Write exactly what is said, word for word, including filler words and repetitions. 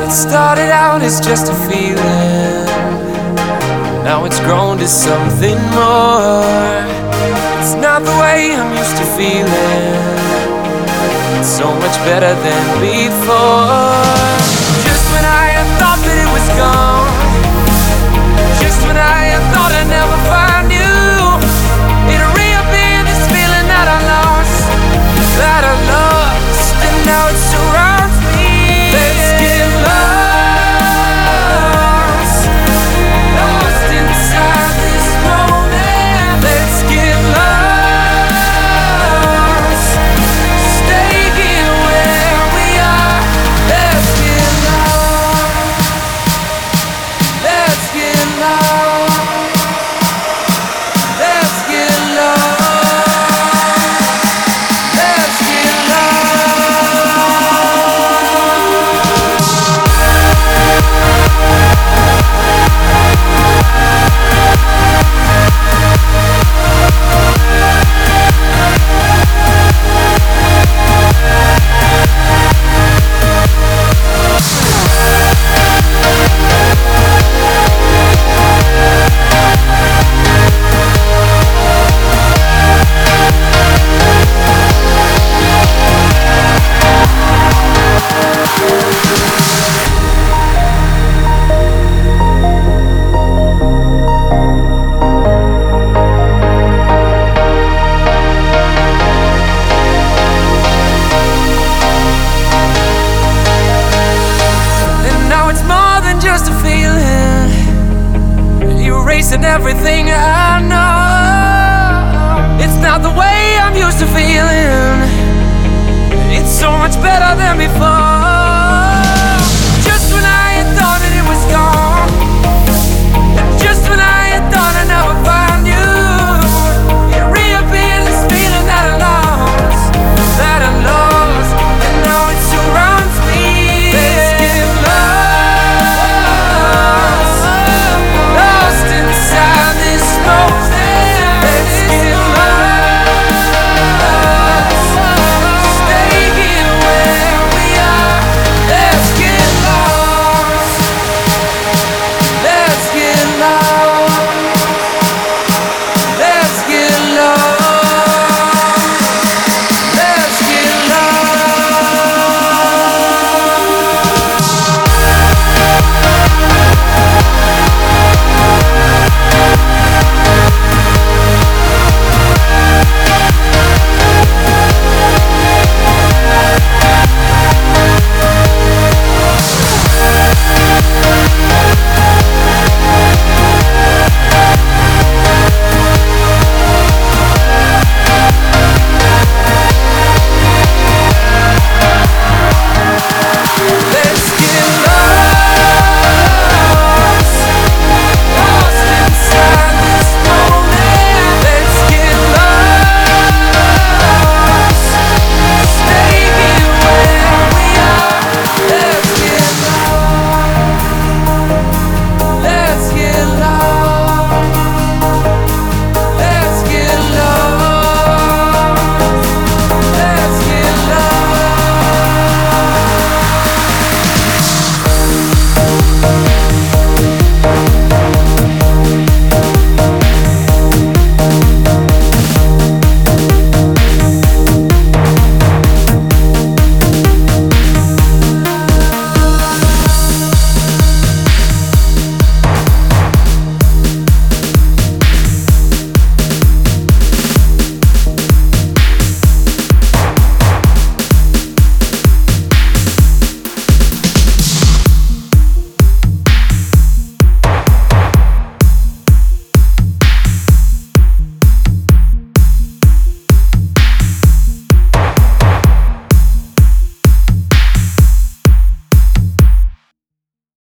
It started out as just a feeling, now it's grown to something more. It's not the way I'm used to feeling, it's so much better than before. Just when I had thought that it was gone, just when I had thought I'd never find you, it reappeared, this feeling that I lost, that I lost, and now it surrounds me. Let's get lost, lost inside this moment. Let's get lost, stay here where we are. Let's get lost, let's get lost, let's get lost, let's get just a feeling, erasing everything I know. It's not the way I'm used to feeling, it's so much better than before.